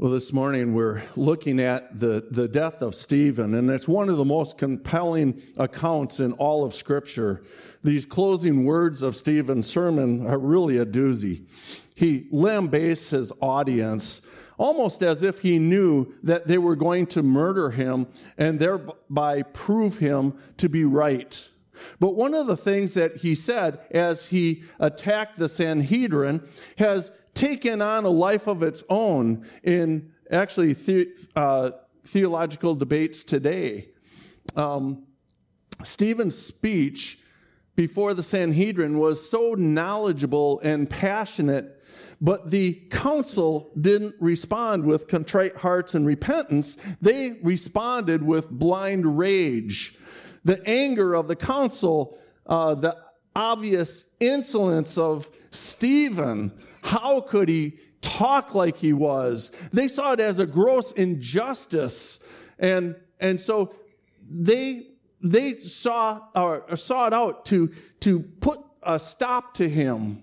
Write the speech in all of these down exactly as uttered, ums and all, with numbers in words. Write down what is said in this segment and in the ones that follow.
Well, this morning we're looking at the, the death of Stephen, and it's one of the most compelling accounts in all of Scripture. These closing words of Stephen's sermon are really a doozy. He lambastes his audience almost as if he knew that they were going to murder him and thereby prove him to be right. But one of the things that he said as he attacked the Sanhedrin has taken on a life of its own in actually the, uh, theological debates today. Um, Stephen's speech before the Sanhedrin was so knowledgeable and passionate, but the council didn't respond with contrite hearts and repentance. They responded with blind rage. The anger of the council, uh, the obvious insolence of Stephen. How could he talk like he was? They saw it as a gross injustice, and and so they they saw or sought out to to put a stop to him.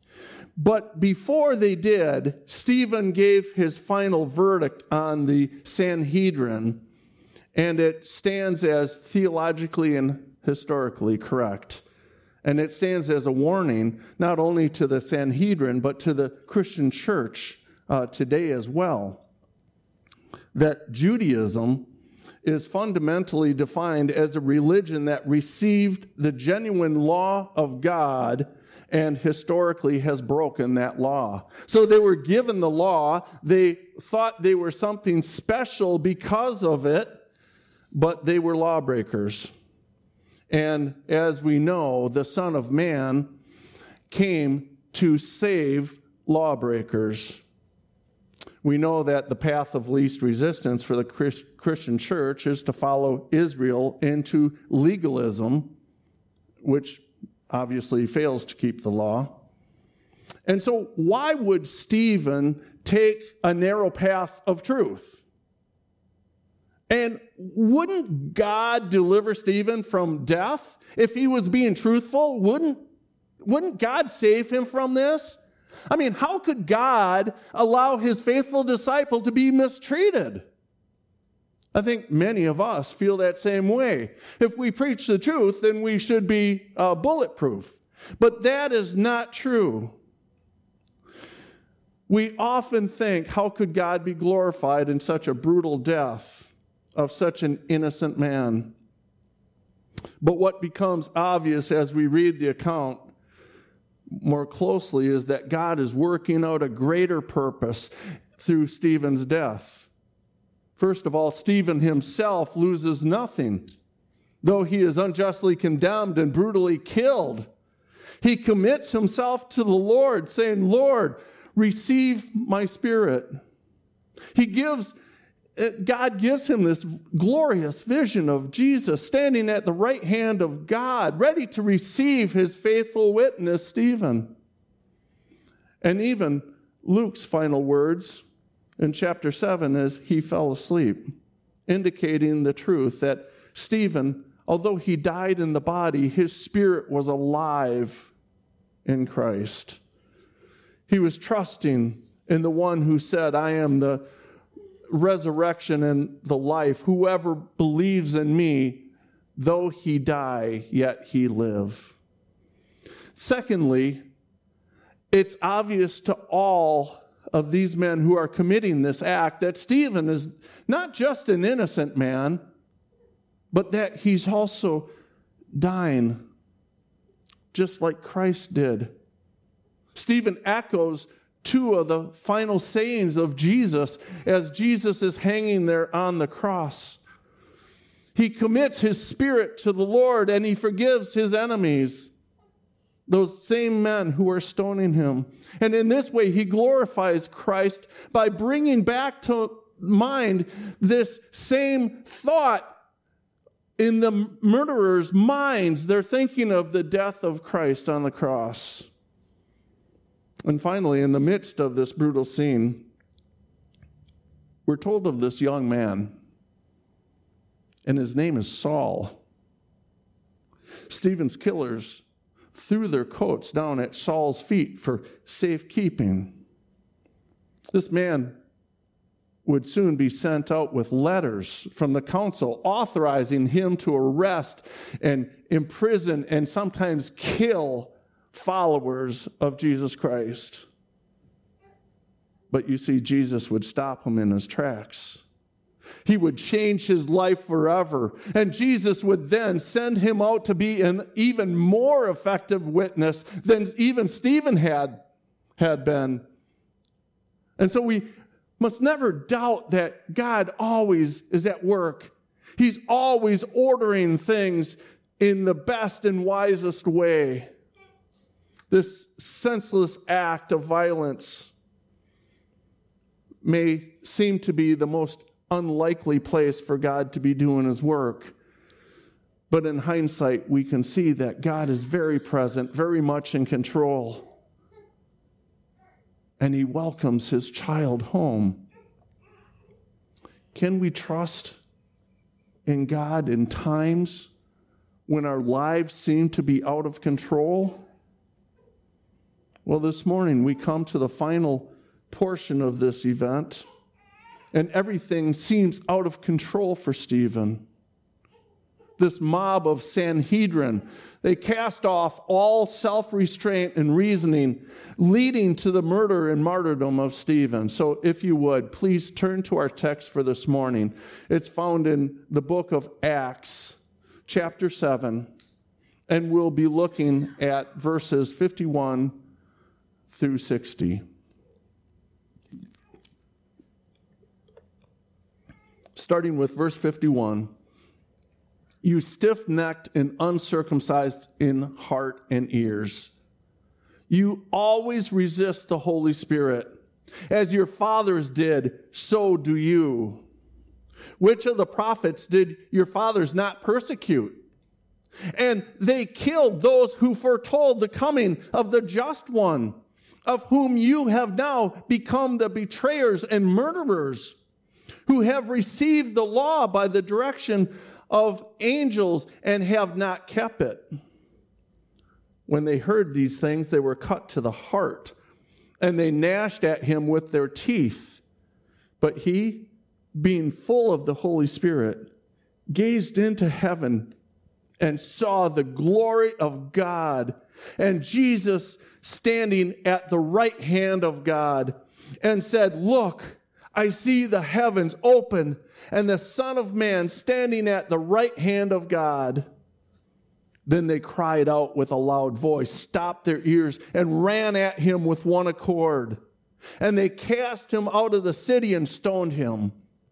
But before they did, Stephen gave his final verdict on the Sanhedrin, and it stands as theologically and historically correct. And it stands as a warning not only to the Sanhedrin, but to the Christian church uh, today as well, that Judaism is fundamentally defined as a religion that received the genuine law of God and historically has broken that law. So they were given the law. They thought they were something special because of it, but they were lawbreakers. And as we know, the Son of Man came to save lawbreakers. We know that the path of least resistance for the Christian church is to follow Israel into legalism, which obviously fails to keep the law. And so why would Stephen take a narrow path of truth? And wouldn't God deliver Stephen from death if he was being truthful? Wouldn't, wouldn't God save him from this? I mean, how could God allow his faithful disciple to be mistreated? I think many of us feel that same way. If we preach the truth, then we should be uh, bulletproof. But that is not true. We often think, how could God be glorified in such a brutal death of such an innocent man? But what becomes obvious as we read the account more closely is that God is working out a greater purpose through Stephen's death. First of all, Stephen himself loses nothing. Though he is unjustly condemned and brutally killed, he commits himself to the Lord, saying, "Lord, receive my spirit." He gives God gives him this glorious vision of Jesus standing at the right hand of God, ready to receive his faithful witness, Stephen. And even Luke's final words in chapter seven is, he fell asleep, indicating the truth that Stephen, although he died in the body, his spirit was alive in Christ. He was trusting in the one who said, "I am the resurrection and the life. Whoever believes in me, though he die, yet he live." Secondly, it's obvious to all of these men who are committing this act that Stephen is not just an innocent man, but that he's also dying, just like Christ did. Stephen echoes two of the final sayings of Jesus as Jesus is hanging there on the cross. He commits his spirit to the Lord and he forgives his enemies, those same men who are stoning him. And in this way, he glorifies Christ by bringing back to mind this same thought in the murderers' minds. They're thinking of the death of Christ on the cross. And finally, in the midst of this brutal scene, we're told of this young man, and his name is Saul. Stephen's killers threw their coats down at Saul's feet for safekeeping. This man would soon be sent out with letters from the council authorizing him to arrest and imprison and sometimes kill followers of Jesus Christ. But you see, Jesus would stop him in his tracks. He would change his life forever. And Jesus would then send him out to be an even more effective witness than even Stephen had, had been. And so we must never doubt that God always is at work. He's always ordering things in the best and wisest way. This senseless act of violence may seem to be the most unlikely place for God to be doing his work. But in hindsight, we can see that God is very present, very much in control. And he welcomes his child home. Can we trust in God in times when our lives seem to be out of control? Well, this morning we come to the final portion of this event, and everything seems out of control for Stephen. This mob of Sanhedrin, they cast off all self-restraint and reasoning, leading to the murder and martyrdom of Stephen. So if you would, please turn to our text for this morning. It's found in the book of Acts, chapter seven, and we'll be looking at verses fifty-one through sixty. Starting with verse fifty-one. You stiff-necked and uncircumcised in heart and ears. You always resist the Holy Spirit. As your fathers did, so do you. Which of the prophets did your fathers not persecute? And they killed those who foretold the coming of the just one, of whom you have now become the betrayers and murderers, who have received the law by the direction of angels and have not kept it. When they heard these things, they were cut to the heart, and they gnashed at him with their teeth. But he, being full of the Holy Spirit, gazed into heaven and saw the glory of God, and Jesus standing at the right hand of God, and said, Look, I see the heavens open, and the Son of Man standing at the right hand of God. Then they cried out with a loud voice, stopped their ears, and ran at him with one accord. And they cast him out of the city and stoned him.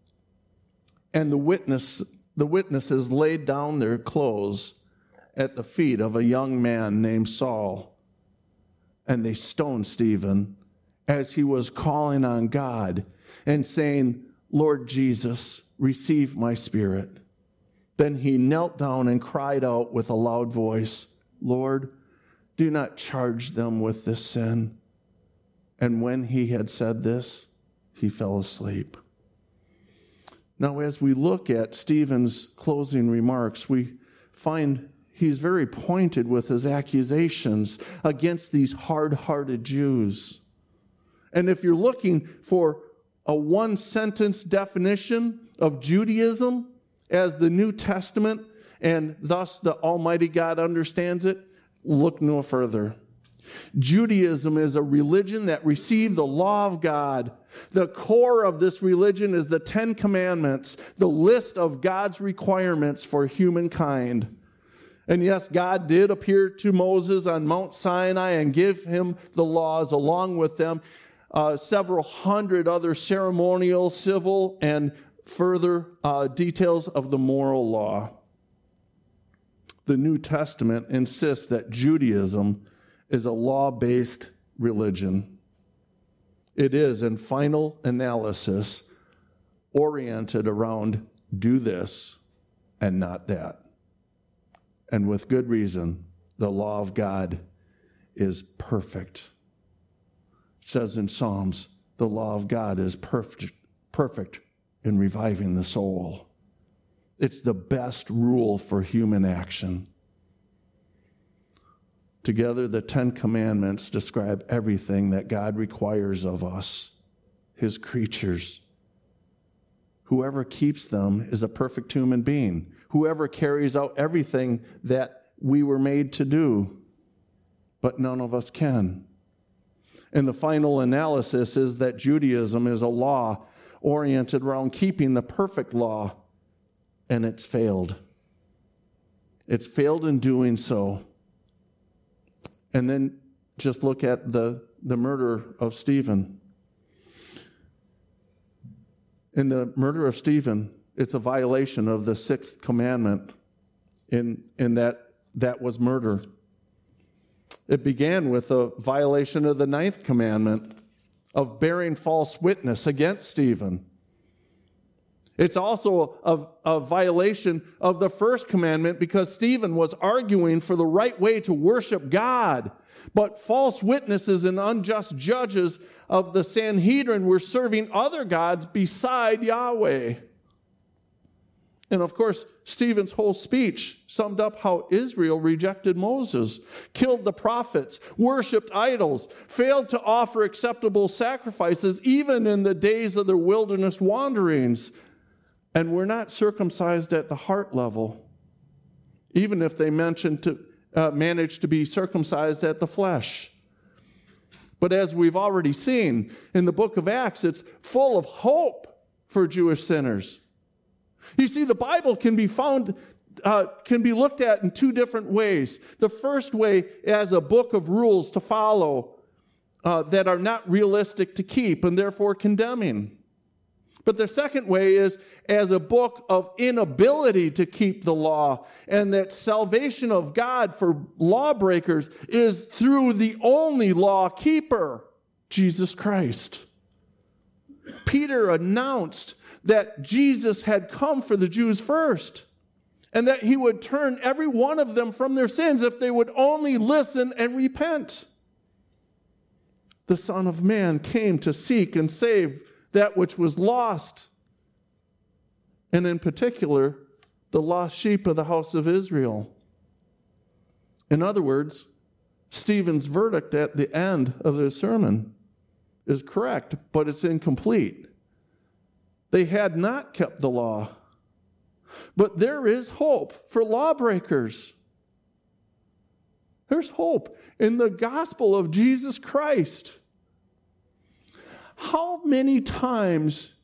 And the witness, the witnesses laid down their clothes at the feet of a young man named Saul. And they stoned Stephen as he was calling on God and saying, Lord Jesus, receive my spirit. Then he knelt down and cried out with a loud voice, Lord, do not charge them with this sin. And when he had said this, he fell asleep. Now, as we look at Stephen's closing remarks, we find he's very pointed with his accusations against these hard-hearted Jews. And if you're looking for a one-sentence definition of Judaism as the New Testament and thus the Almighty God understands it, look no further. Judaism is a religion that received the law of God. The core of this religion is the Ten Commandments, the list of God's requirements for humankind. And yes, God did appear to Moses on Mount Sinai and give him the laws along with them. Uh, several hundred other ceremonial, civil, and further uh, details of the moral law. The New Testament insists that Judaism is a law-based religion. It is, in final analysis, oriented around do this and not that. And with good reason, the law of God is perfect. It says in Psalms, the law of God is perfect, perfect in reviving the soul. It's the best rule for human action. Together, the Ten Commandments describe everything that God requires of us, his creatures. Whoever keeps them is a perfect human being. Whoever carries out everything that we were made to do, but none of us can. And the final analysis is that Judaism is a law oriented around keeping the perfect law, and it's failed. It's failed in doing so. And then just look at the, the murder of Stephen. In the murder of Stephen, it's a violation of the sixth commandment in, in that that was murder. It began with a violation of the ninth commandment of bearing false witness against Stephen. It's also a, a violation of the first commandment because Stephen was arguing for the right way to worship God. But false witnesses and unjust judges of the Sanhedrin were serving other gods beside Yahweh. And of course, Stephen's whole speech summed up how Israel rejected Moses, killed the prophets, worshiped idols, failed to offer acceptable sacrifices even in the days of their wilderness wanderings, and were not circumcised at the heart level, even if they mentioned to, uh, managed to be circumcised at the flesh. But as we've already seen in the book of Acts, it's full of hope for Jewish sinners. You see, the Bible can be found, uh, can be looked at in two different ways. The first way as a book of rules to follow uh, that are not realistic to keep and therefore condemning. But the second way is as a book of inability to keep the law, and that salvation of God for lawbreakers is through the only law keeper, Jesus Christ. Peter announced that Jesus had come for the Jews first, and that he would turn every one of them from their sins if they would only listen and repent. The Son of Man came to seek and save that which was lost, and in particular, the lost sheep of the house of Israel. In other words, Stephen's verdict at the end of his sermon is correct, but it's incomplete. They had not kept the law. But there is hope for lawbreakers. There's hope in the gospel of Jesus Christ. How many times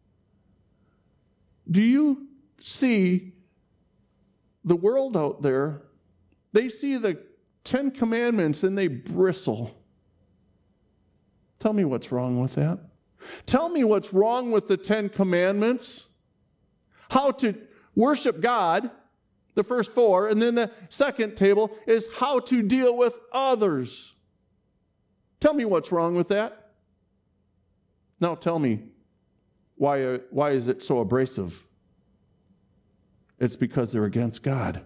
do you see the world out there? They see the Ten Commandments and they bristle. Tell me what's wrong with that. Tell me what's wrong with the Ten Commandments. How to worship God, the first four, and then the second table is how to deal with others. Tell me what's wrong with that. Now tell me, why, why is it so abrasive? It's because they're against God.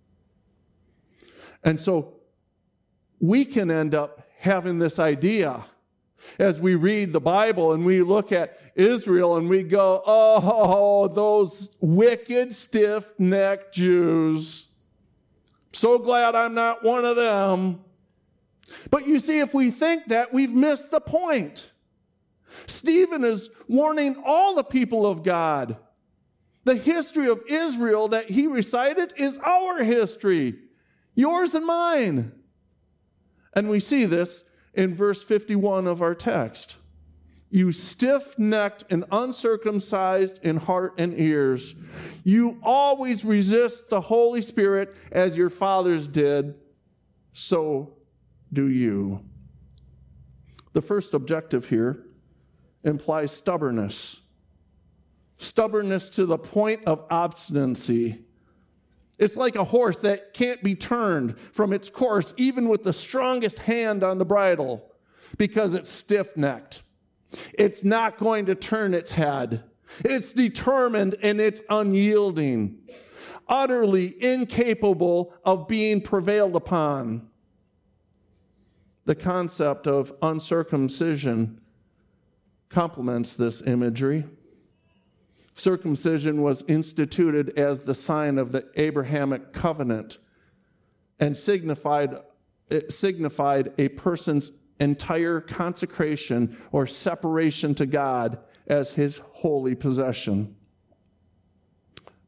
And so we can end up having this idea as we read the Bible and we look at Israel and we go, oh, those wicked, stiff-necked Jews. So glad I'm not one of them. But you see, if we think that, we've missed the point. Stephen is warning all the people of God. The history of Israel that he recited is our history, yours and mine. And we see this in verse fifty-one of our text. You stiff-necked and uncircumcised in heart and ears, you always resist the Holy Spirit as your fathers did, so do you. The first objective here implies stubbornness. Stubbornness to the point of obstinacy. It's like a horse that can't be turned from its course even with the strongest hand on the bridle because it's stiff-necked. It's not going to turn its head. It's determined and it's unyielding, utterly incapable of being prevailed upon. The concept of uncircumcision complements this imagery. Circumcision was instituted as the sign of the Abrahamic covenant and signified, it signified a person's entire consecration or separation to God as his holy possession.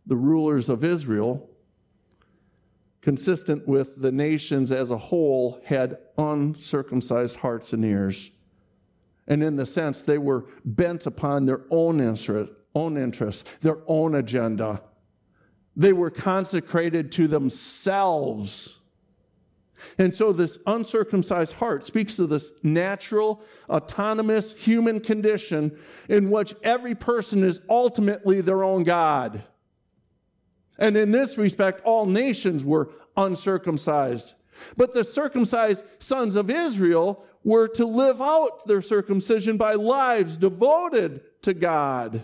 the rulers of Israel, consistent with the nations as a whole, had uncircumcised hearts and ears. And in the sense, they were bent upon their own interest, own interests, their own agenda. They were consecrated to themselves. And so this uncircumcised heart speaks of this natural, autonomous human condition in which every person is ultimately their own God. And in this respect, all nations were uncircumcised. But the circumcised sons of Israel were to live out their circumcision by lives devoted to God.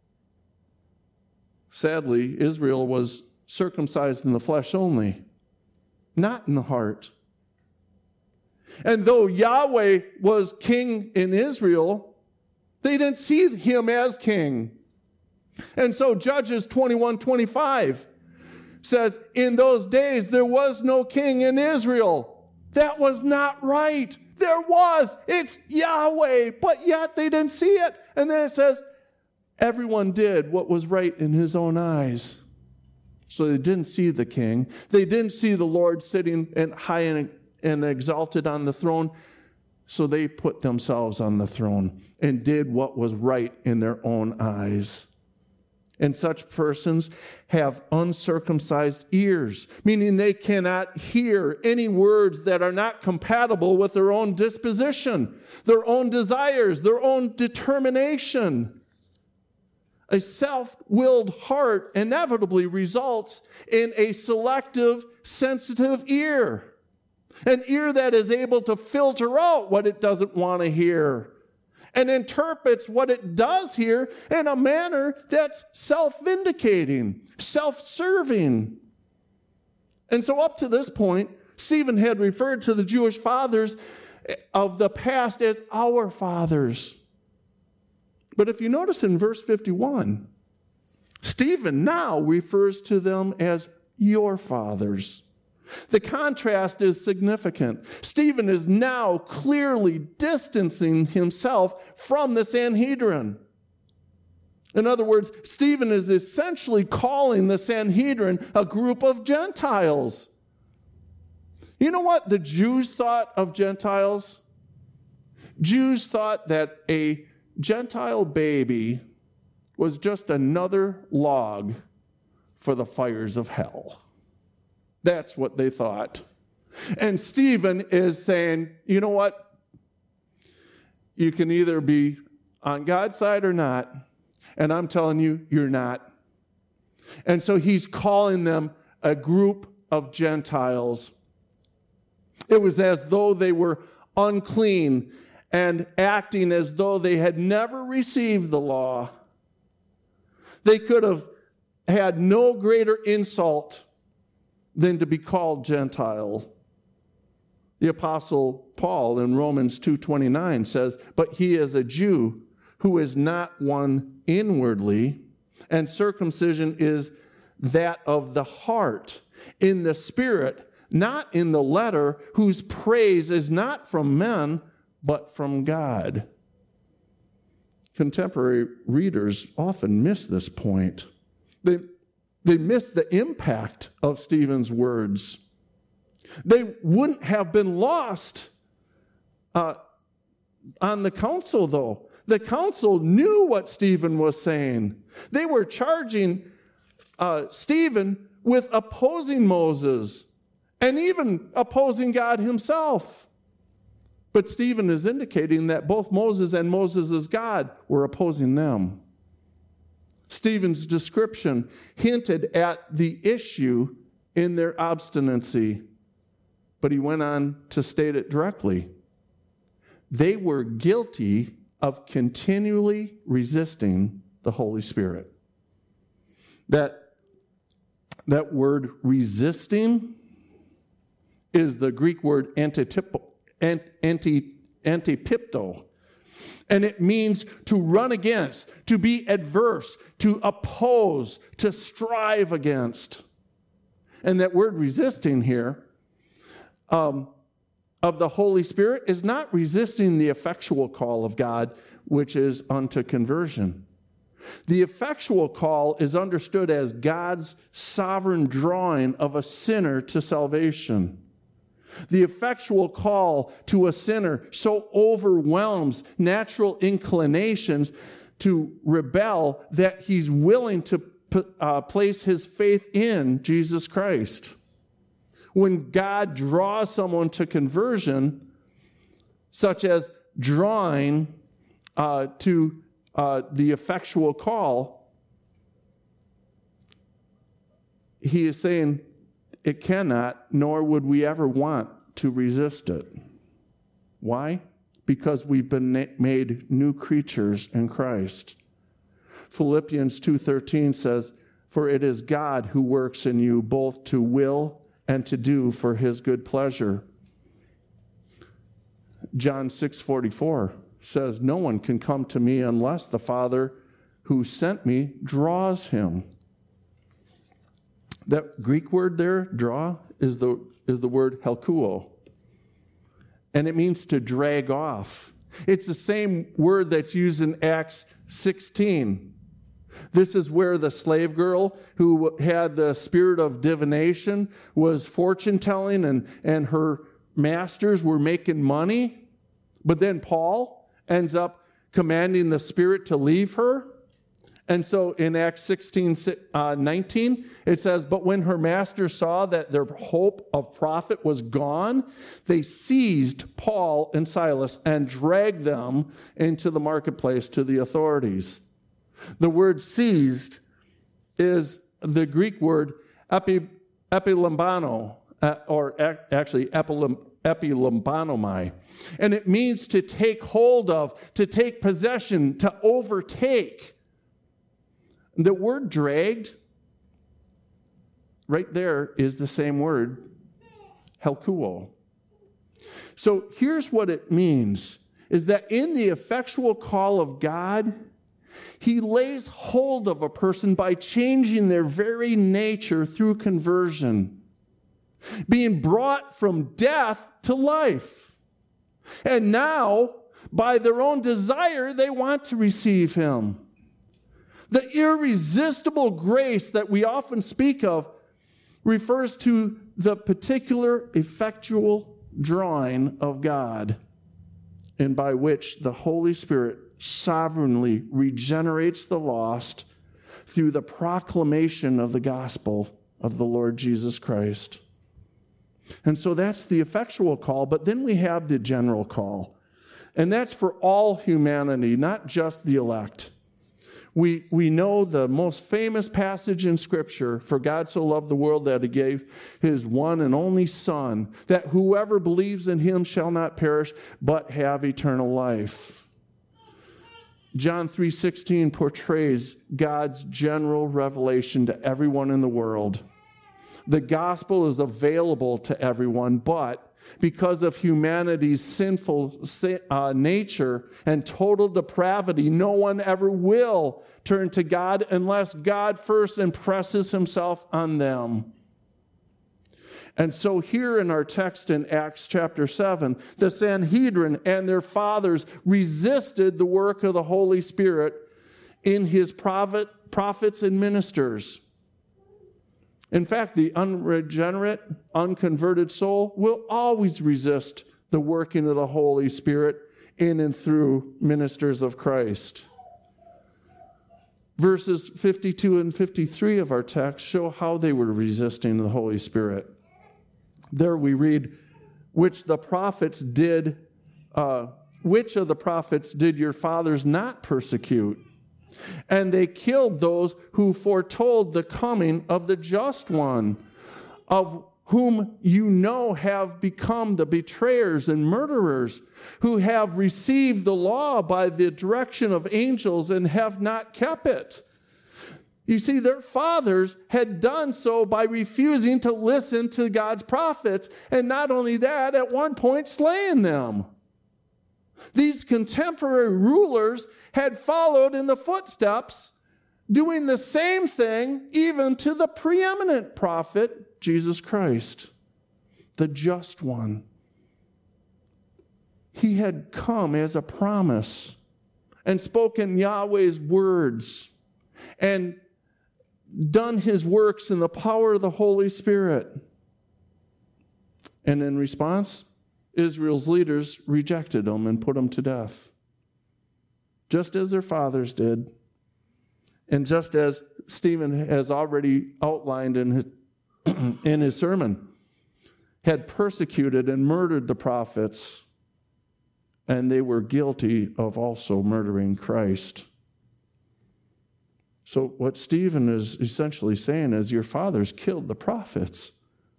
Sadly, Israel was circumcised in the flesh only, not in the heart. And though Yahweh was king in Israel, they didn't see him as king. And so Judges twenty-one twenty-five says, in those days there was no king in Israel. That was not right. There was. It's Yahweh. But yet they didn't see it. And then it says, everyone did what was right in his own eyes. So they didn't see the king. They didn't see the Lord sitting and high and, and exalted on the throne. So they put themselves on the throne and did what was right in their own eyes. And such persons have uncircumcised ears, meaning they cannot hear any words that are not compatible with their own disposition, their own desires, their own determination. A self-willed heart inevitably results in a selective, sensitive ear, an ear that is able to filter out what it doesn't want to hear and interprets what it does hear in a manner that's self-vindicating, self-serving. And so up to this point, Stephen had referred to the Jewish fathers of the past as our fathers. But if you notice in verse fifty-one, Stephen now refers to them as your fathers. The contrast is significant. Stephen is now clearly distancing himself from the Sanhedrin. In other words, Stephen is essentially calling the Sanhedrin a group of Gentiles. You know what the Jews thought of Gentiles? Jews thought that a Gentile baby was just another log for the fires of hell. That's what they thought. And Stephen is saying, you know what? You can either be on God's side or not. And I'm telling you, you're not. And so he's calling them a group of Gentiles. It was as though they were unclean and acting as though they had never received the law. They could have had no greater insult than to be called Gentiles. The Apostle Paul in Romans two twenty-nine says, but he is a Jew who is not one inwardly, and circumcision is that of the heart, in the spirit, not in the letter, whose praise is not from men, but from God. Contemporary readers often miss this point. They They missed the impact of Stephen's words. They wouldn't have been lost uh, on the council, though. The council knew what Stephen was saying. They were charging uh, Stephen with opposing Moses and even opposing God himself. But Stephen is indicating that both Moses and Moses' God were opposing them. Stephen's description hinted at the issue in their obstinacy, but he went on to state it directly. They were guilty of continually resisting the Holy Spirit. That, that word resisting is the Greek word antitip, anti, antipipto. And it means to run against, to be adverse, to oppose, to strive against. And that word resisting here um, of the Holy Spirit is not resisting the effectual call of God, which is unto conversion. The effectual call is understood as God's sovereign drawing of a sinner to salvation. The effectual call to a sinner so overwhelms natural inclinations to rebel that he's willing to uh, place his faith in Jesus Christ. When God draws someone to conversion, such as drawing uh, to uh, the effectual call, he is saying it cannot, nor would we ever want to resist it. Why? Because we've been na- made new creatures in Christ. Philippians two thirteen says, "For it is God who works in you both to will and to do for his good pleasure." John six forty-four says, "No one can come to me unless the Father who sent me draws him." That Greek word there, draw, is the, is the word helkuo. And it means to drag off. It's the same word that's used in Acts sixteen. This is where the slave girl who had the spirit of divination was fortune-telling, and, and her masters were making money. But then Paul ends up commanding the spirit to leave her. And so in Acts sixteen nineteen, it says, "But when her masters saw that their hope of profit was gone, they seized Paul and Silas and dragged them into the marketplace to the authorities." The word seized is the Greek word epi, epilambano, uh, or ac- actually epilim, epilambanomai. And it means to take hold of, to take possession, to overtake. The word dragged, right there, is the same word, helkuo. So here's what it means, is that in the effectual call of God, he lays hold of a person by changing their very nature through conversion, being brought from death to life. And now, by their own desire, they want to receive him. The irresistible grace that we often speak of refers to the particular effectual drawing of God, and by which the Holy Spirit sovereignly regenerates the lost through the proclamation of the gospel of the Lord Jesus Christ. And so that's the effectual call, but then we have the general call. And that's for all humanity, not just the elect. We, we know the most famous passage in Scripture, "For God so loved the world that he gave his one and only Son, that whoever believes in him shall not perish, but have eternal life." John three sixteen portrays God's general revelation to everyone in the world. The gospel is available to everyone, but because of humanity's sinful uh, nature and total depravity, no one ever will turn to God unless God first impresses himself on them. And so here in our text in Acts chapter seven, the Sanhedrin and their fathers resisted the work of the Holy Spirit in his prophet, prophets and ministers. In fact, the unregenerate, unconverted soul will always resist the working of the Holy Spirit in and through ministers of Christ. Verses fifty-two and fifty-three of our text show how they were resisting the Holy Spirit. There we read, which the prophets did, uh, which of the prophets did your fathers not persecute? And they killed those who foretold the coming of the just one, of whom you know have become the betrayers and murderers, who have received the law by the direction of angels and have not kept it. You see, their fathers had done so by refusing to listen to God's prophets, and not only that, at one point slaying them. These contemporary rulers had followed in the footsteps, doing the same thing even to the preeminent prophet, Jesus Christ, the just one. He had come as a promise, and spoken Yahweh's words and done his works in the power of the Holy Spirit. And in response, Israel's leaders rejected him and put him to death, just as their fathers did, and just as Stephen has already outlined in his, in his sermon, had persecuted and murdered the prophets, and they were guilty of also murdering Christ. So what Stephen is essentially saying is, your fathers killed the prophets.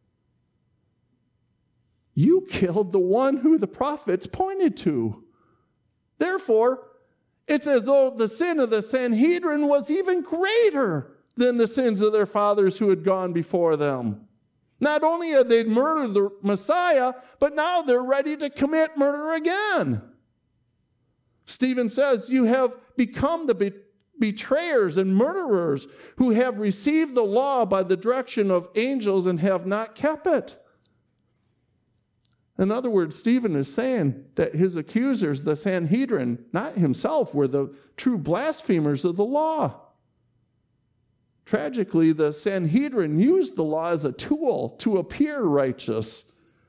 You killed the one who the prophets pointed to. Therefore, it's as though the sin of the Sanhedrin was even greater than the sins of their fathers who had gone before them. Not only had they murdered the Messiah, but now they're ready to commit murder again. Stephen says, you have become the be- betrayers and murderers who have received the law by the direction of angels and have not kept it. In other words, Stephen is saying that his accusers, the Sanhedrin, not himself, were the true blasphemers of the law. Tragically, the Sanhedrin used the law as a tool to appear righteous.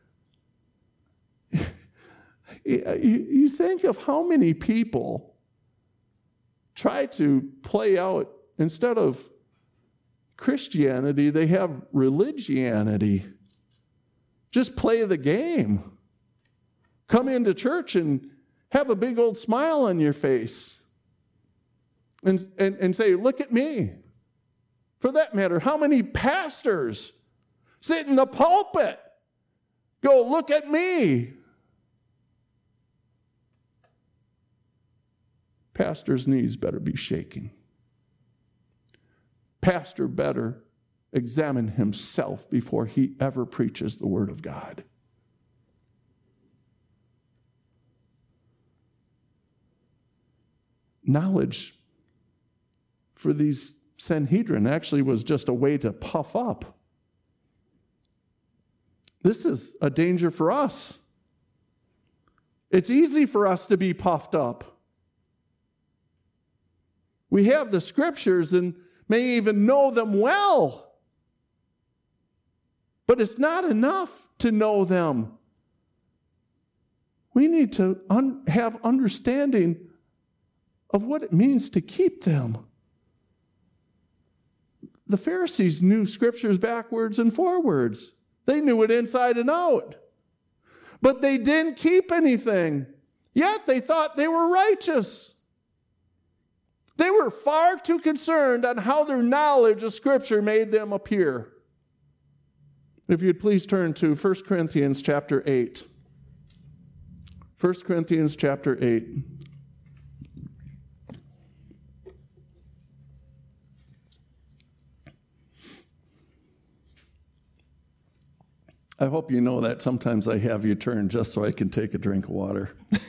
You think of how many people try to play out, instead of Christianity, they have religianity. Just play the game. Come into church and have a big old smile on your face. And, and, and say, look at me. For that matter, how many pastors sit in the pulpit? Go, look at me. Pastor's knees better be shaking. Pastor better examine himself before he ever preaches the word of God. Knowledge for these Sanhedrin actually was just a way to puff up. This is a danger for us. It's easy for us to be puffed up. We have the scriptures and may even know them well. But it's not enough to know them. We need to un- have understanding of what it means to keep them. The Pharisees knew scriptures backwards and forwards. They knew it inside and out. But they didn't keep anything. Yet they thought they were righteous. They were far too concerned on how their knowledge of Scripture made them appear. If you'd please turn to First Corinthians chapter eight. First Corinthians chapter eight. I hope you know that sometimes I have you turn just so I can take a drink of water.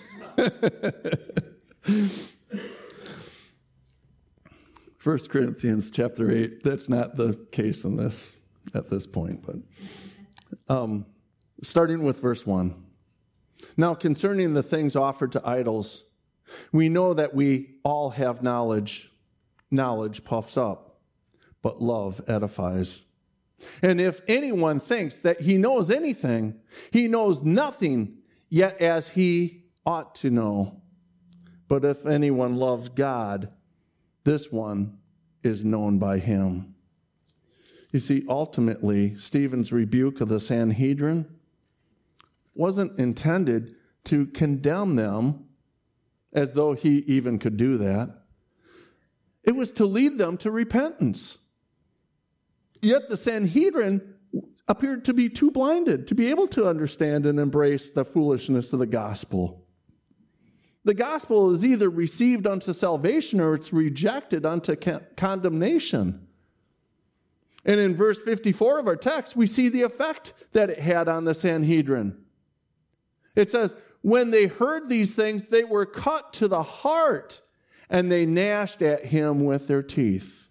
First Corinthians chapter eight. That's not the case in this at this point, but um, starting with verse one. Now, concerning the things offered to idols, we know that we all have knowledge. Knowledge puffs up, but love edifies. And if anyone thinks that he knows anything, he knows nothing yet as he ought to know. But if anyone loves God, this one is known by him. You see, ultimately, Stephen's rebuke of the Sanhedrin wasn't intended to condemn them as though he even could do that. It was to lead them to repentance. Yet the Sanhedrin appeared to be too blinded to be able to understand and embrace the foolishness of the gospel. The gospel is either received unto salvation or it's rejected unto condemnation. And in verse fifty-four of our text, we see the effect that it had on the Sanhedrin. It says, when they heard these things, they were cut to the heart, and they gnashed at him with their teeth.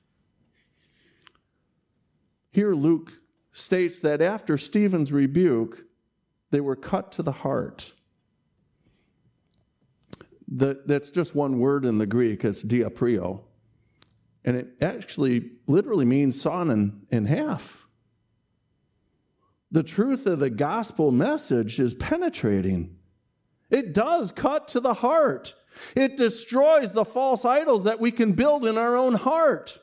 Here Luke states that after Stephen's rebuke, they were cut to the heart. The, that's just one word in the Greek. It's diaprio. And it actually literally means sawn in, in half. The truth of the gospel message is penetrating. It does cut to the heart. It destroys the false idols that we can build in our own heart.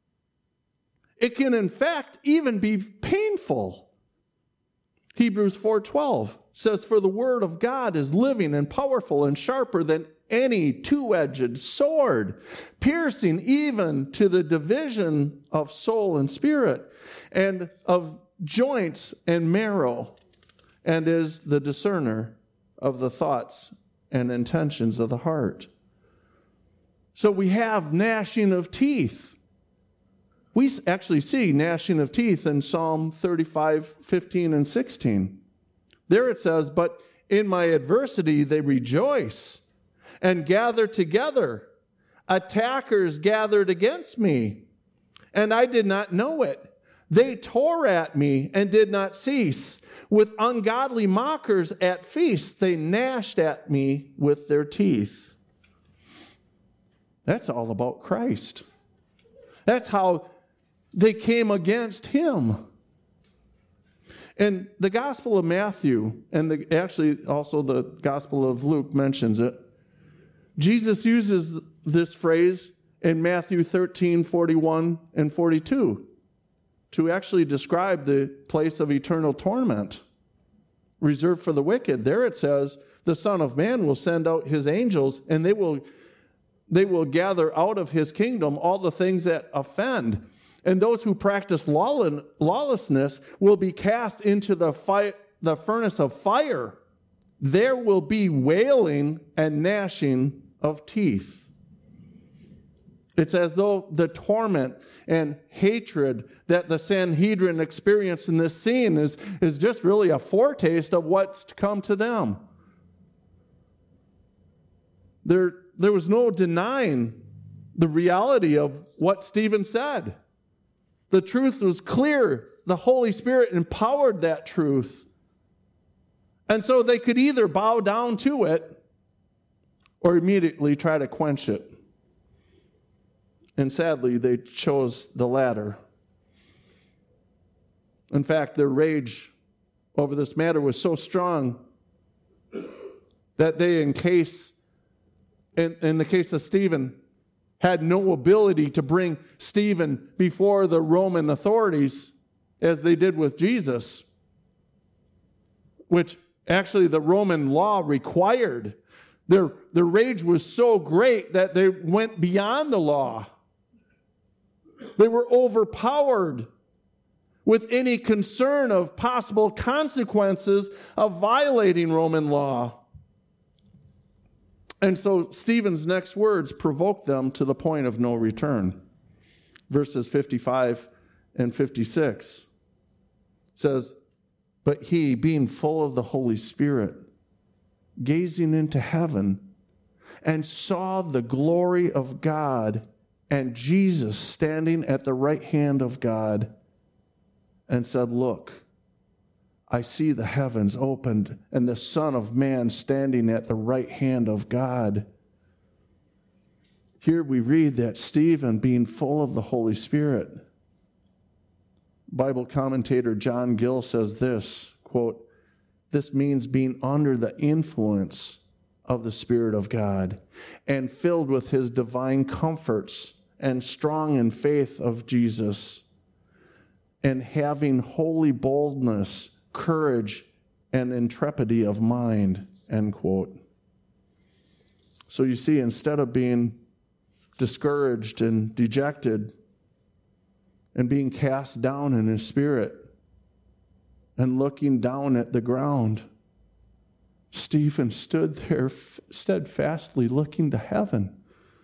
It can, in fact, even be painful. Hebrews four twelve says, "For the word of God is living and powerful and sharper than any two-edged sword, piercing even to the division of soul and spirit, and of joints and marrow, and is the discerner of the thoughts and intentions of the heart." So we have gnashing of teeth. We actually see gnashing of teeth in Psalm thirty-five, fifteen, and sixteen. There it says, "But in my adversity they rejoice and gather together. Attackers gathered against me, and I did not know it. They tore at me and did not cease. With ungodly mockers at feasts, they gnashed at me with their teeth." That's all about Christ. That's how they came against him. And the Gospel of Matthew, and the, actually also the Gospel of Luke mentions it. Jesus uses this phrase in Matthew thirteen, forty-one and forty-two to actually describe the place of eternal torment reserved for the wicked. There it says, "The Son of Man will send out his angels, and they will, they will gather out of his kingdom all the things that offend. And those who practice lawlessness will be cast into the, fi- the furnace of fire. There will be wailing and gnashing of teeth." It's as though the torment and hatred that the Sanhedrin experienced in this scene is, is just really a foretaste of what's to come to them. There, there was no denying the reality of what Stephen said. The truth was clear. The Holy Spirit empowered that truth. And so they could either bow down to it or immediately try to quench it. And sadly, they chose the latter. In fact, their rage over this matter was so strong that they, in case, in, in the case of Stephen, had no ability to bring Stephen before the Roman authorities as they did with Jesus, which actually the Roman law required. Their, their rage was so great that they went beyond the law. They were overpowered with any concern of possible consequences of violating Roman law. And so Stephen's next words provoked them to the point of no return. Verses fifty-five and fifty-six says, "But he, being full of the Holy Spirit, gazing into heaven, and saw the glory of God and Jesus standing at the right hand of God, and said, Look, I see the heavens opened and the Son of Man standing at the right hand of God." Here we read that Stephen, being full of the Holy Spirit. Bible commentator John Gill says this, quote, "This means being under the influence of the Spirit of God and filled with his divine comforts and strong in faith of Jesus and having holy boldness, courage, and intrepidity of mind," end quote. So you see, instead of being discouraged and dejected and being cast down in his spirit and looking down at the ground, Stephen stood there steadfastly looking to heaven.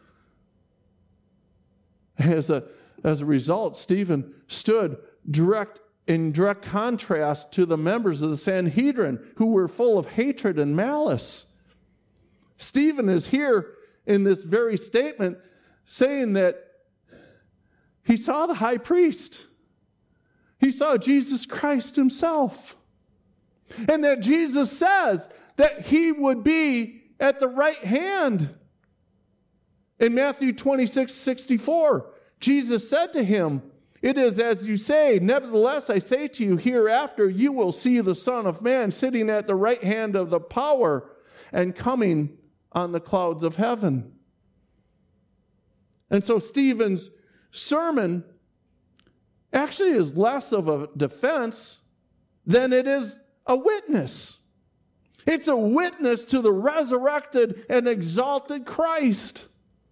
As a, as a result, Stephen stood direct in direct contrast to the members of the Sanhedrin who were full of hatred and malice. Stephen is here in this very statement saying that he saw the high priest. He saw Jesus Christ himself. And that Jesus says that he would be at the right hand In Matthew twenty-six sixty-four, Jesus said to him, "It is as you say, nevertheless I say to you, hereafter you will see the Son of Man sitting at the right hand of the power and coming on the clouds of heaven." And so Stephen's sermon actually is less of a defense than it is a witness. It's a witness to the resurrected and exalted Christ.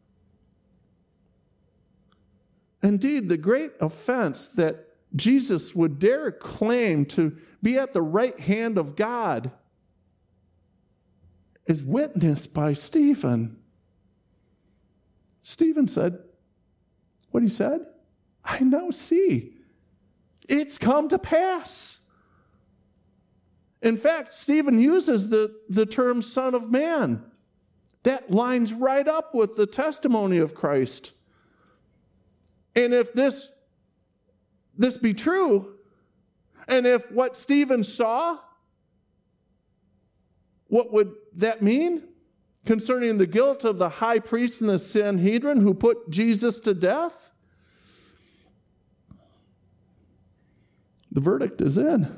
Indeed, the great offense that Jesus would dare claim to be at the right hand of God is witnessed by Stephen. Stephen said, what he said? "I now see. It's come to pass." In fact, Stephen uses the, the term Son of Man. That lines right up with the testimony of Christ. And if this, this be true, and if what Stephen saw, what would that mean concerning the guilt of the high priest and the Sanhedrin who put Jesus to death? The verdict is in.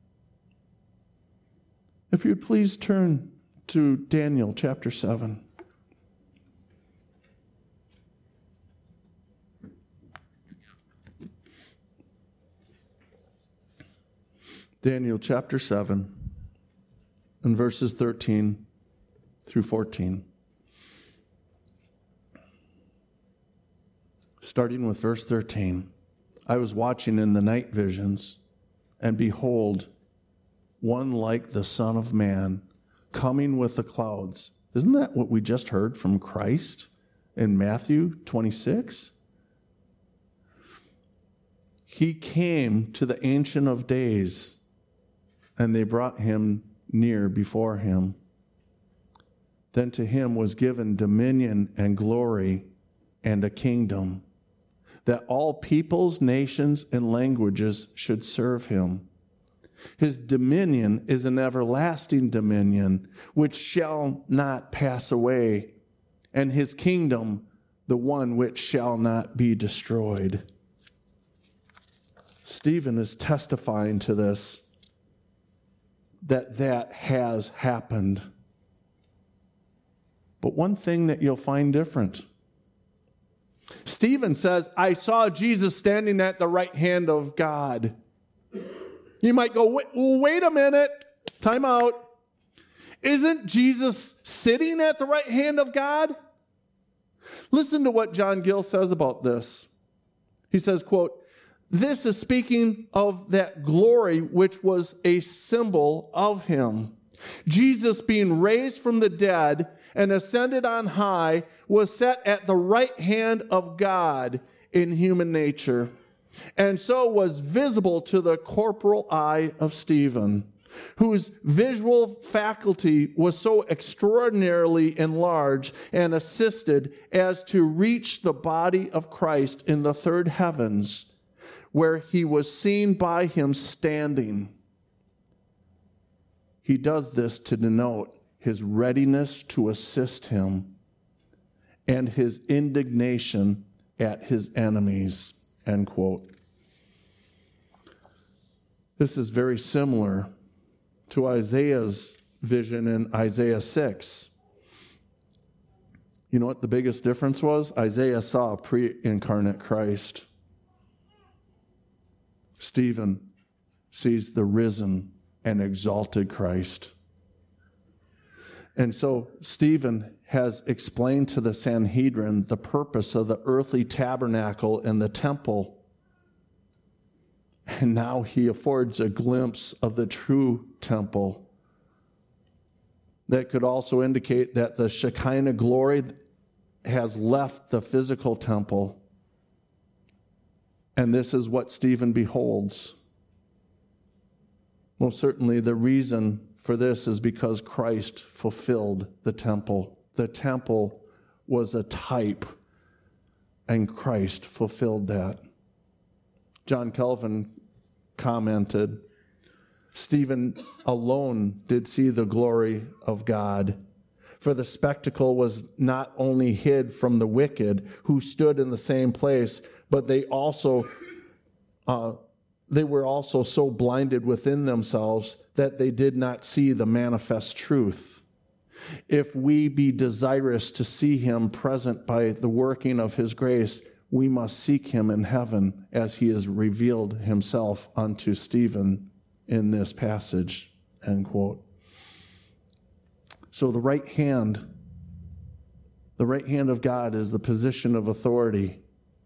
If you'd please turn to Daniel chapter seven. Daniel chapter seven and verses thirteen through fourteen. Starting with verse thirteen. "I was watching in the night visions, and behold, one like the Son of Man, coming with the clouds." Isn't that what we just heard from Christ in Matthew twenty-six? "He came to the Ancient of Days, and they brought him near before him. Then to him was given dominion and glory and a kingdom, that all peoples, nations, and languages should serve him. His dominion is an everlasting dominion, which shall not pass away, and his kingdom the one which shall not be destroyed." Stephen is testifying to this, that that has happened. But one thing that you'll find different. Stephen says, "I saw Jesus standing at the right hand of God." You might go, wait, wait a minute, time out. Isn't Jesus sitting at the right hand of God? Listen to what John Gill says about this. He says, quote, "This is speaking of that glory which was a symbol of him. Jesus, being raised from the dead and ascended on high, was set at the right hand of God in human nature, and so was visible to the corporal eye of Stephen, whose visual faculty was so extraordinarily enlarged and assisted as to reach the body of Christ in the third heavens, where he was seen by him standing." He does this to denote his readiness to assist him and his indignation at his enemies, end quote. This is very similar to Isaiah's vision in Isaiah six. You know what the biggest difference was? Isaiah saw a pre-incarnate Christ. Stephen sees the risen and exalted Christ. And so Stephen has explained to the Sanhedrin the purpose of the earthly tabernacle and the temple. And now he affords a glimpse of the true temple. That could also indicate that the Shekinah glory has left the physical temple. And this is what Stephen beholds. Most certainly the reason for this is because Christ fulfilled the temple. The temple was a type, and Christ fulfilled that. John Calvin commented, "Stephen alone did see the glory of God, For the spectacle was not only hid from the wicked who stood in the same place, but they also uh, they were also so blinded within themselves that they did not see the manifest truth. If we be desirous to see him present by the working of his grace, we must seek him in heaven as he has revealed himself unto Stephen in this passage, end quote. So the right hand, the right hand of God is the position of authority.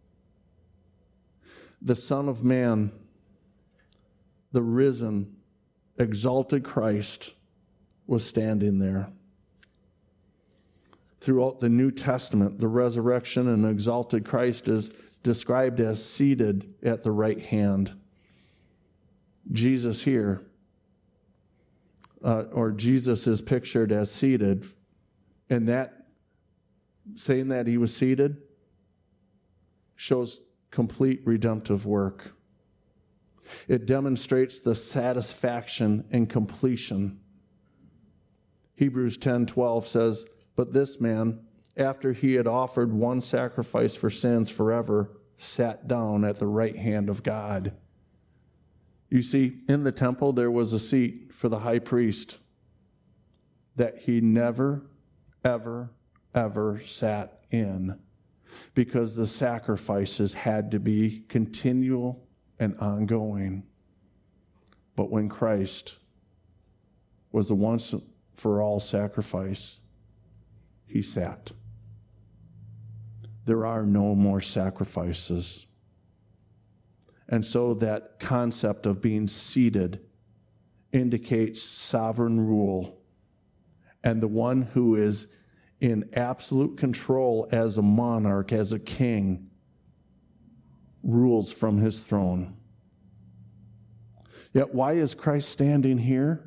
The Son of Man, the risen, exalted Christ, was standing there. Throughout the New Testament, the resurrection and exalted Christ is described as seated at the right hand. Jesus here, uh, or Jesus is pictured as seated, and that, saying that he was seated, shows complete redemptive work. It demonstrates the satisfaction and completion. Hebrews ten twelve says, "But this man, after he had offered one sacrifice for sins forever, sat down at the right hand of God." You see, in the temple there was a seat for the high priest that he never, ever, ever sat in, because the sacrifices had to be continual and ongoing. But when Christ was the once for all sacrifice, he sat. There are no more sacrifices. And so that concept of being seated indicates sovereign rule. And the one who is in absolute control as a monarch, as a king, rules from his throne. Yet why is Christ standing here?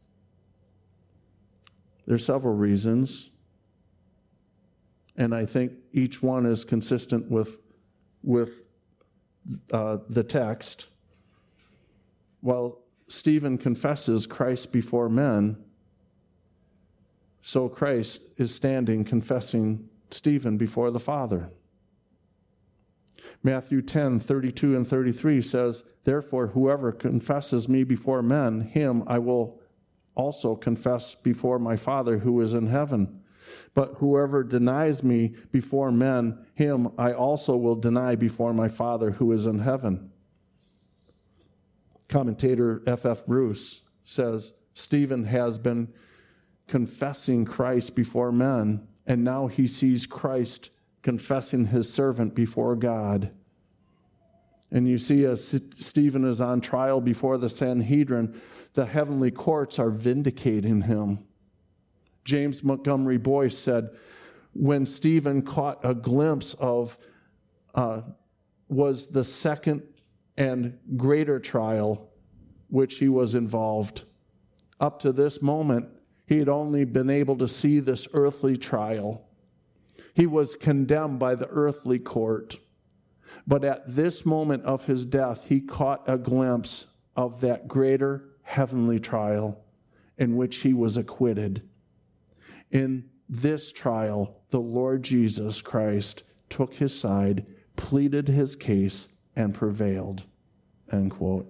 There's several reasons. And I think each one is consistent with, with uh, the text. While Stephen confesses Christ before men, so Christ is standing confessing Stephen before the Father. Matthew ten thirty-two and thirty-three says, "Therefore, whoever confesses me before men, him I will also confess before my Father who is in heaven. But whoever denies me before men, him I also will deny before my Father who is in heaven." Commentator F F Bruce says, Stephen has been confessing Christ before men, and now he sees Christ confessing his servant before God. And you see, as Stephen is on trial before the Sanhedrin, the heavenly courts are vindicating him. James Montgomery Boyce said, when Stephen caught a glimpse of uh, was the second and greater trial which he was involved. Up to this moment, he had only been able to see this earthly trial. He was condemned by the earthly court. But at this moment of his death, he caught a glimpse of that greater heavenly trial in which he was acquitted. In this trial, the Lord Jesus Christ took his side, pleaded his case, and prevailed. End quote.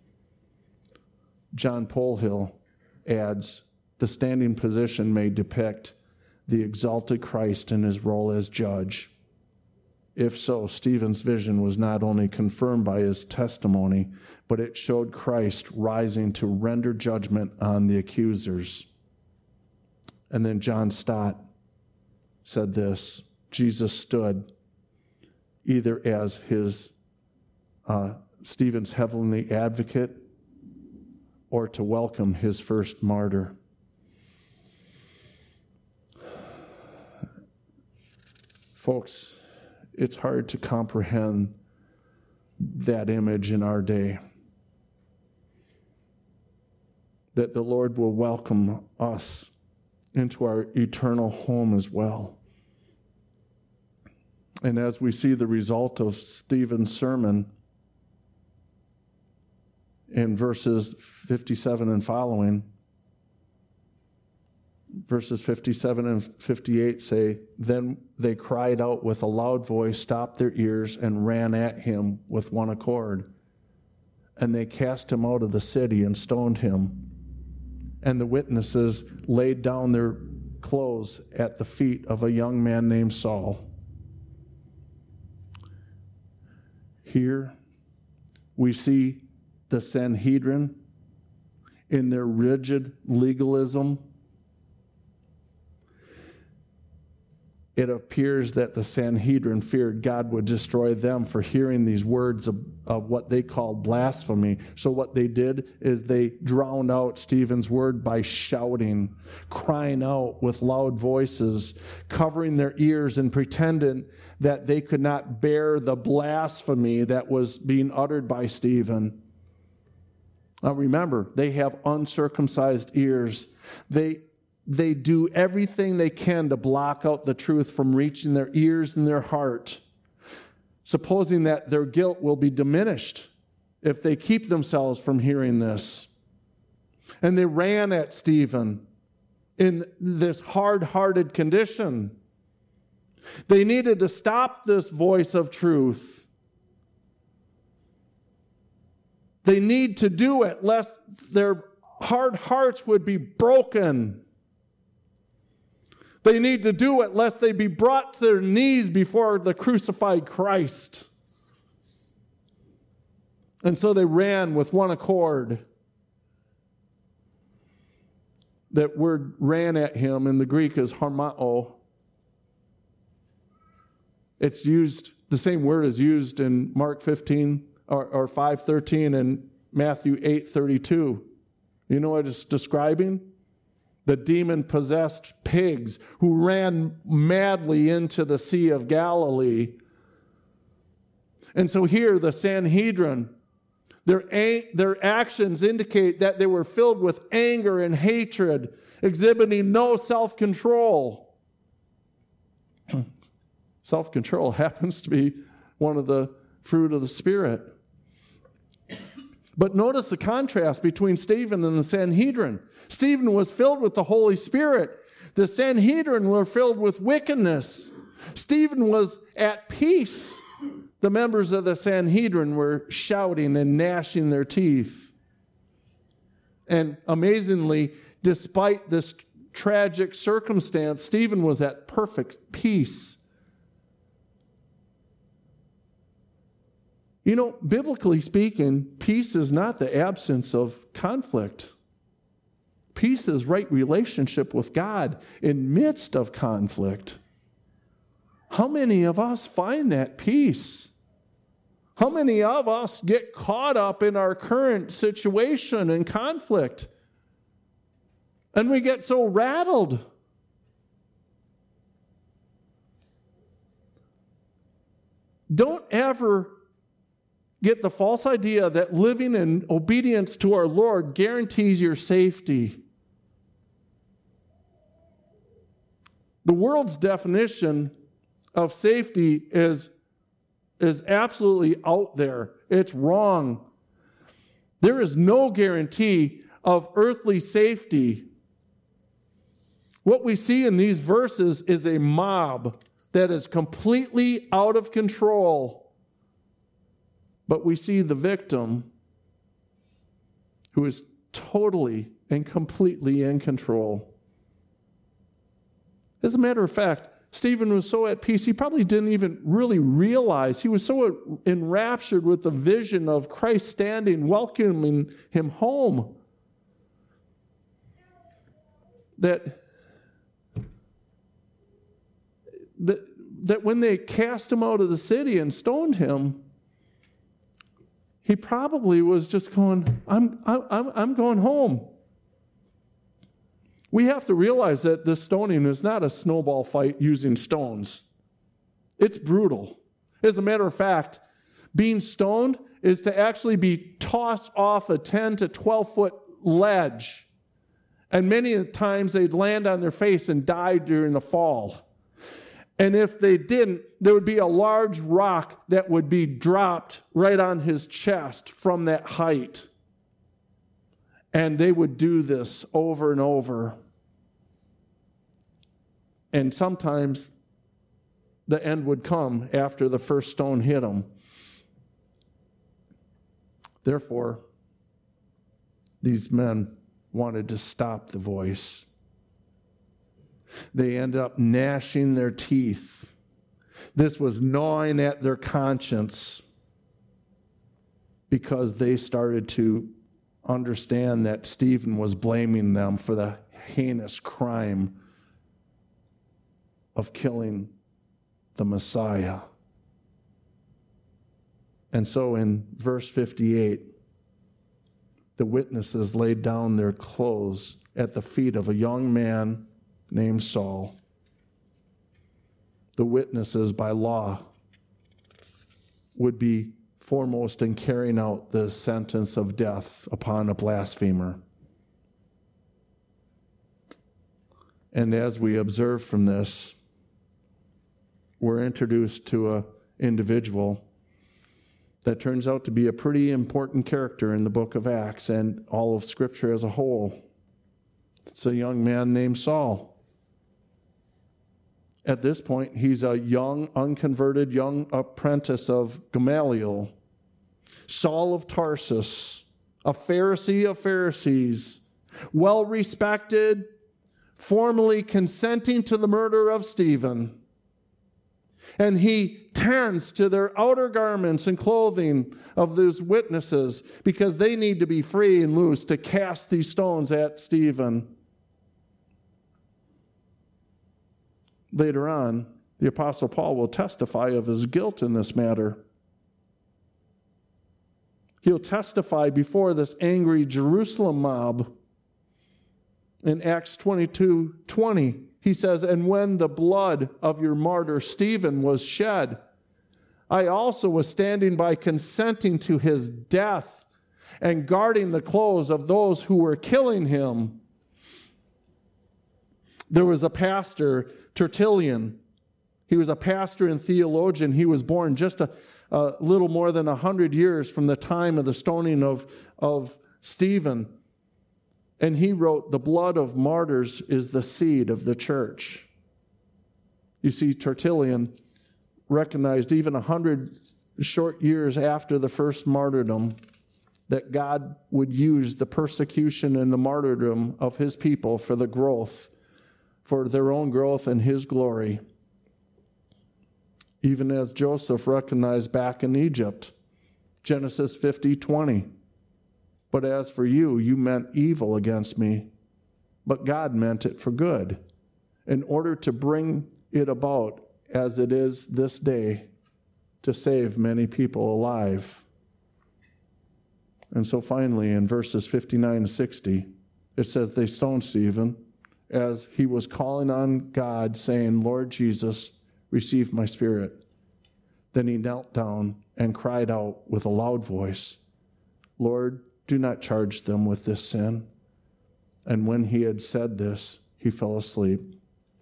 John Polhill adds, the standing position may depict the exalted Christ in his role as judge. If so, Stephen's vision was not only confirmed by his testimony, but it showed Christ rising to render judgment on the accusers. And then John Stott said this, Jesus stood either as his uh, Stephen's heavenly advocate or to welcome his first martyr. Folks, it's hard to comprehend that image in our day. That the Lord will welcome us into our eternal home as well. And as we see the result of Stephen's sermon in verses fifty-seven and following, verses fifty-seven and fifty-eight say, "Then they cried out with a loud voice, stopped their ears, and ran at him with one accord. And they cast him out of the city and stoned him. And the witnesses laid down their clothes at the feet of a young man named Saul." Here we see the Sanhedrin in their rigid legalism. It appears that the Sanhedrin feared God would destroy them for hearing these words of, of what they called blasphemy. So what they did is they drowned out Stephen's word by shouting, crying out with loud voices, covering their ears and pretending that they could not bear the blasphemy that was being uttered by Stephen. Now remember, they have uncircumcised ears. They They do everything they can to block out the truth from reaching their ears and their heart, supposing that their guilt will be diminished if they keep themselves from hearing this. And they ran at Stephen in this hard-hearted condition. They needed to stop this voice of truth. They need to do it lest their hard hearts would be broken. They need to do it lest they be brought to their knees before the crucified Christ. And so they ran with one accord. That word ran at him in the Greek is harmao. It's used, the same word is used in Mark fifteen or, or five thirteen and Matthew eight thirty-two. You know what it's describing? The demon-possessed pigs who ran madly into the Sea of Galilee. And so here, the Sanhedrin, their, their actions indicate that they were filled with anger and hatred, exhibiting no self-control. Self-control happens to be one of the fruit of the Spirit. But notice the contrast between Stephen and the Sanhedrin. Stephen was filled with the Holy Spirit. The Sanhedrin were filled with wickedness. Stephen was at peace. The members of the Sanhedrin were shouting and gnashing their teeth. And amazingly, despite this tragic circumstance, Stephen was at perfect peace. You know, biblically speaking, peace is not the absence of conflict. Peace is right relationship with God in midst of conflict. How many of us find that peace? How many of us get caught up in our current situation and conflict? And we get so rattled. Don't ever get the false idea that living in obedience to our Lord guarantees your safety. The world's definition of safety is, is absolutely out there. It's wrong. There is no guarantee of earthly safety. What we see in these verses is a mob that is completely out of control. But we see the victim who is totally and completely in control. As a matter of fact, Stephen was so at peace, he probably didn't even really realize. He was so enraptured with the vision of Christ standing, welcoming him home, that, that, that when they cast him out of the city and stoned him, he probably was just going, I'm, I'm, I'm going home. We have to realize that this stoning is not a snowball fight using stones. It's brutal. As a matter of fact, being stoned is to actually be tossed off a ten to twelve foot ledge. And many times they'd land on their face and die during the fall. And if they didn't, there would be a large rock that would be dropped right on his chest from that height. And they would do this over and over. And sometimes the end would come after the first stone hit him. Therefore, these men wanted to stop the voice. They ended up gnashing their teeth. This was gnawing at their conscience because they started to understand that Stephen was blaming them for the heinous crime of killing the Messiah. And so in verse fifty-eight, the witnesses laid down their clothes at the feet of a young man named Saul. The witnesses by law would be foremost in carrying out the sentence of death upon a blasphemer. And as we observe from this, we're introduced to an individual that turns out to be a pretty important character in the book of Acts and all of Scripture as a whole. It's a young man named Saul. At this point, he's a young, unconverted, young apprentice of Gamaliel, Saul of Tarsus, a Pharisee of Pharisees, well-respected, formally consenting to the murder of Stephen. And he tends to their outer garments and clothing of those witnesses because they need to be free and loose to cast these stones at Stephen. Later on, the Apostle Paul will testify of his guilt in this matter. He'll testify before this angry Jerusalem mob. In Acts twenty-two twenty, he says, "And when the blood of your martyr Stephen was shed, I also was standing by consenting to his death and guarding the clothes of those who were killing him." There was a pastor, Tertullian. He was a pastor and theologian. He was born just a, a little more than a hundred years from the time of the stoning of, of Stephen. And he wrote, "The blood of martyrs is the seed of the church." You see, Tertullian recognized even a hundred short years after the first martyrdom that God would use the persecution and the martyrdom of his people for the growth, for their own growth and his glory. Even as Joseph recognized back in Egypt, Genesis fifty twenty. "But as for you, you meant evil against me, but God meant it for good, in order to bring it about as it is this day, to save many people alive." And so finally, in verses fifty-nine and sixty, it says, "They stoned Stephen as he was calling on God, saying, 'Lord Jesus, receive my spirit.' Then he knelt down and cried out with a loud voice, 'Lord, do not charge them with this sin.' And when he had said this, he fell asleep."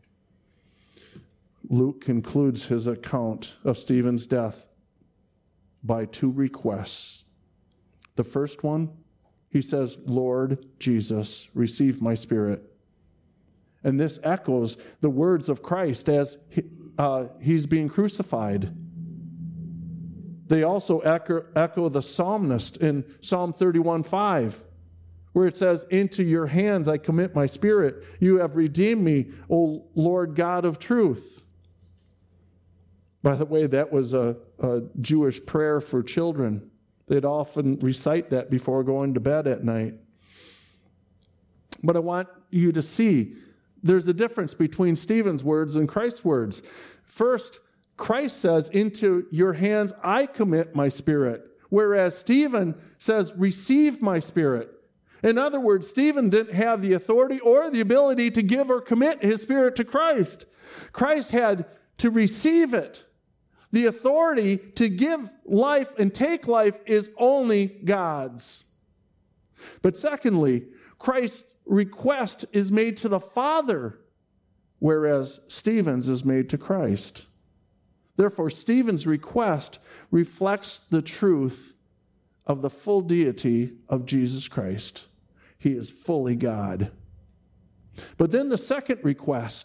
Luke concludes his account of Stephen's death by two requests. The first one, he says, "Lord Jesus, receive my spirit." And this echoes the words of Christ as he, uh, he's being crucified. They also echo, echo the psalmist in Psalm thirty-one five, where it says, "Into your hands I commit my spirit. You have redeemed me, O Lord God of truth." By the way, that was a, a Jewish prayer for children. They'd often recite that before going to bed at night. But I want you to see there's a difference between Stephen's words and Christ's words. First, Christ says, "Into your hands I commit my spirit," whereas Stephen says, "Receive my spirit." In other words, Stephen didn't have the authority or the ability to give or commit his spirit to Christ. Christ had to receive it. The authority to give life and take life is only God's. But secondly, Christ's request is made to the Father, whereas Stephen's is made to Christ. Therefore, Stephen's request reflects the truth of the full deity of Jesus Christ. He is fully God. But then the second request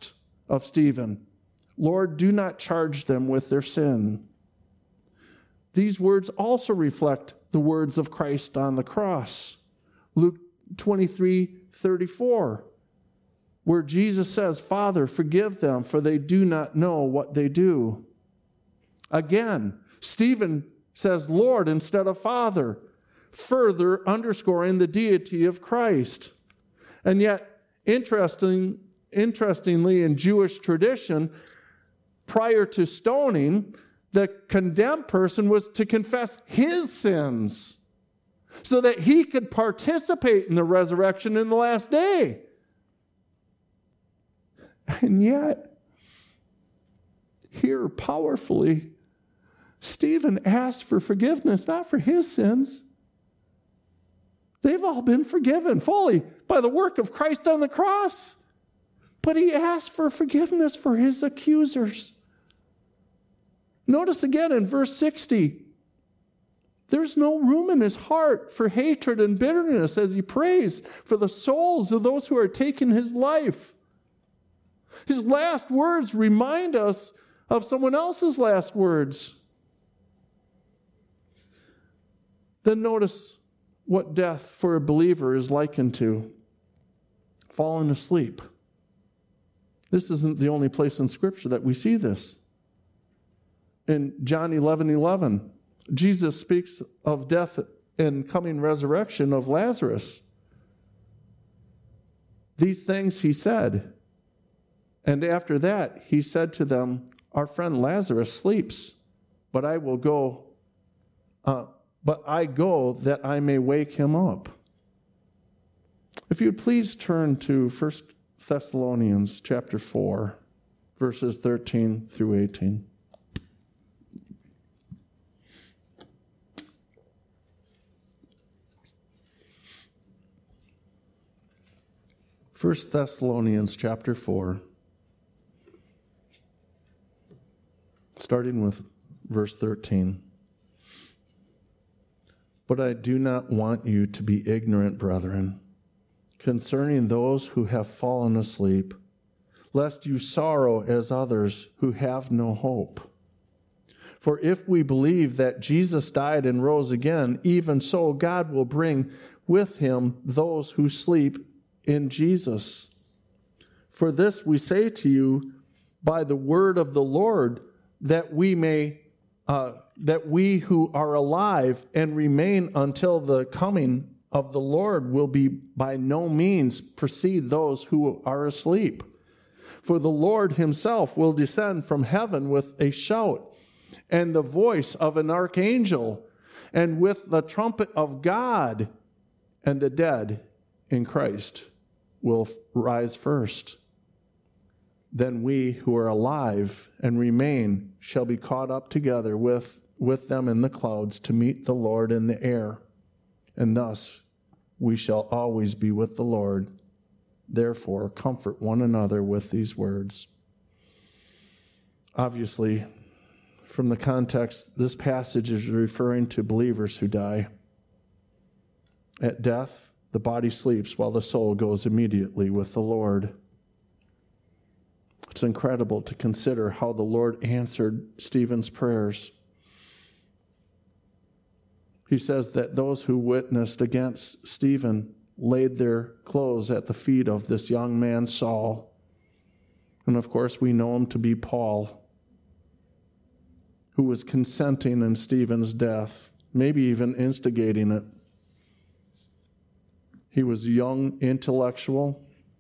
of Stephen, Lord, do not charge them with their sin. These words also reflect the words of Christ on the cross. Luke twenty-three thirty-four, where Jesus says, Father, forgive them, for they do not know what they do. Again, Stephen says Lord instead of Father, further underscoring the deity of Christ. And yet, interesting, interestingly, in Jewish tradition, prior to stoning, the condemned person was to confess his sins so that he could participate in the resurrection in the last day. And yet, here powerfully, Stephen asked for forgiveness, not for his sins. They've all been forgiven fully by the work of Christ on the cross. But he asked for forgiveness for his accusers. Notice again in verse sixty, there's no room in his heart for hatred and bitterness as he prays for the souls of those who are taking his life. His last words remind us of someone else's last words. Then notice what death for a believer is likened to. Falling asleep. This isn't the only place in Scripture that we see this. In John eleven eleven, Jesus speaks of death and coming resurrection of Lazarus. These things he said. And after that, he said to them, our friend Lazarus sleeps, but I will go, uh, but I go that I may wake him up. If you'd please turn to First Thessalonians chapter four, verses thirteen through eighteen. First Thessalonians chapter four, starting with verse thirteen. But I do not want you to be ignorant, brethren, concerning those who have fallen asleep, lest you sorrow as others who have no hope. For if we believe that Jesus died and rose again, even so God will bring with him those who sleep in Jesus. For this we say to you by the word of the Lord, that we may uh, that we who are alive and remain until the coming of the Lord will be by no means precede those who are asleep. For the Lord himself will descend from heaven with a shout, and the voice of an archangel, and with the trumpet of God, and the dead in Christ will rise first. Then we who are alive and remain shall be caught up together with, with them in the clouds to meet the Lord in the air. And thus we shall always be with the Lord. Therefore, comfort one another with these words. Obviously, from the context, this passage is referring to believers who die. At death, the body sleeps while the soul goes immediately with the Lord. It's incredible to consider how the Lord answered Stephen's prayers. He says that those who witnessed against Stephen laid their clothes at the feet of this young man, Saul. And of course, we know him to be Paul, who was consenting in Stephen's death, maybe even instigating it. He was a young intellectual.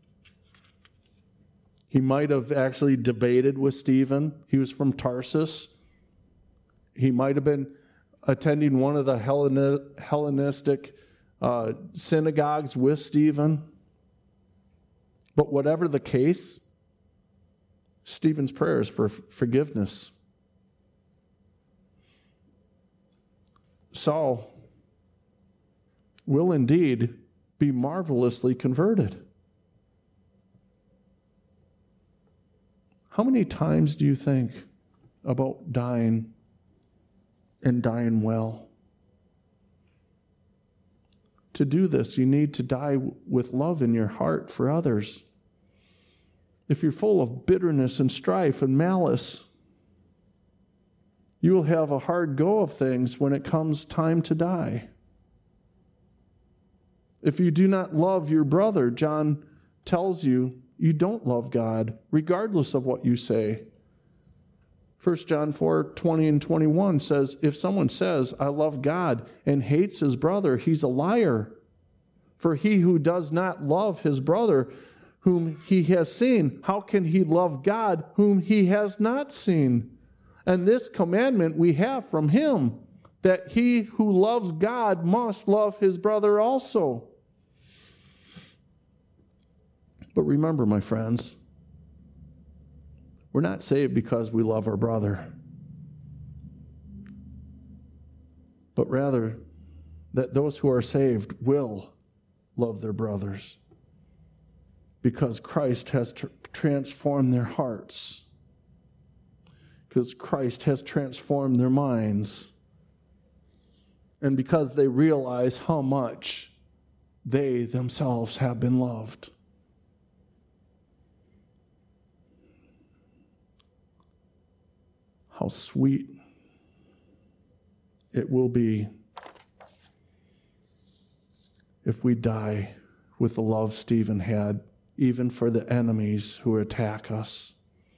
He might have actually debated with Stephen. He was from Tarsus. He might have been attending one of the Hellenistic uh, synagogues with Stephen. But whatever the case, Stephen's prayers for forgiveness. Saul will indeed be marvelously converted. How many times do you think about dying and dying well? To do this, you need to die with love in your heart for others. if you're full of bitterness and strife and malice, you will have a hard go of things when it comes time to die. If you do not love your brother, John tells you, you don't love God, regardless of what you say. First John four, twenty and twenty-one says, if someone says, I love God, and hates his brother, he's a liar. For he who does not love his brother whom he has seen, how can he love God whom he has not seen? And this commandment we have from him, that he who loves God must love his brother also. But remember, my friends, we're not saved because we love our brother, but rather that those who are saved will love their brothers because Christ has tr- transformed their hearts, because Christ has transformed their minds, and because they realize how much they themselves have been loved. How sweet it will be if we die with the love Stephen had, even for the enemies who attack us.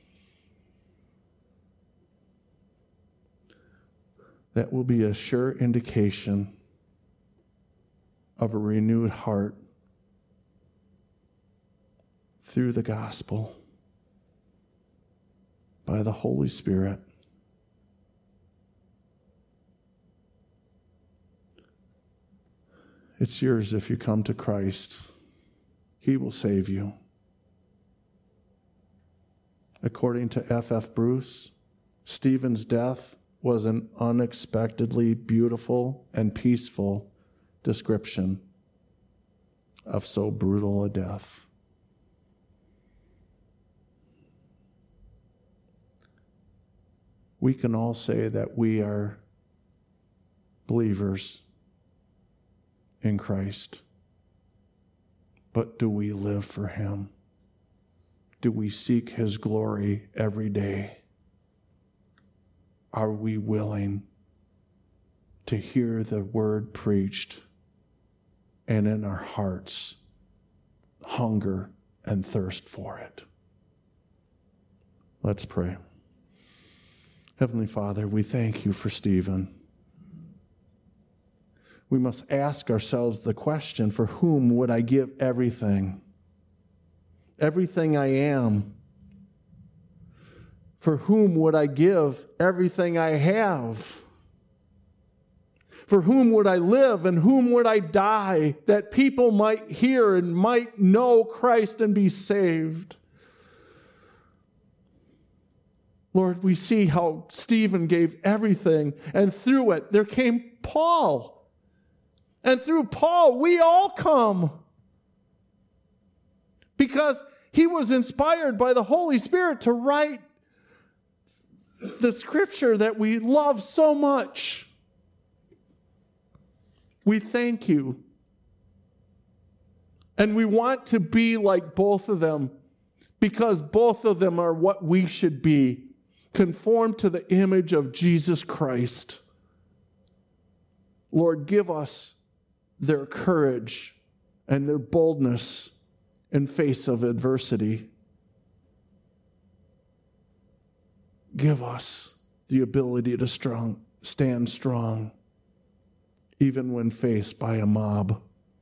That will be a sure indication of a renewed heart through the gospel by the Holy Spirit. It's yours if you come to Christ. He will save you. According to F F Bruce, Stephen's death was an unexpectedly beautiful and peaceful description of so brutal a death. We can all say that we are believers in Christ. But do we live for him? Do we seek his glory every day? Are we willing to hear the word preached and in our hearts hunger and thirst for it? Let's pray. Heavenly Father, we thank you for Stephen. We must ask ourselves the question, for whom would I give everything? Everything I am. For whom would I give everything I have? For whom would I live and whom would I die, that people might hear and might know Christ and be saved? Lord, we see how Stephen gave everything, and through it there came Paul. And through Paul, we all come. Because he was inspired by the Holy Spirit to write the scripture that we love so much. We thank you. And we want to be like both of them, because both of them are what we should be, conformed to the image of Jesus Christ. Lord, give us their courage and their boldness in face of adversity. Give us the ability to strong, stand strong, even when faced by a mob.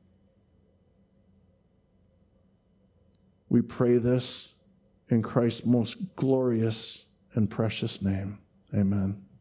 We pray this in Christ's most glorious and precious name. Amen.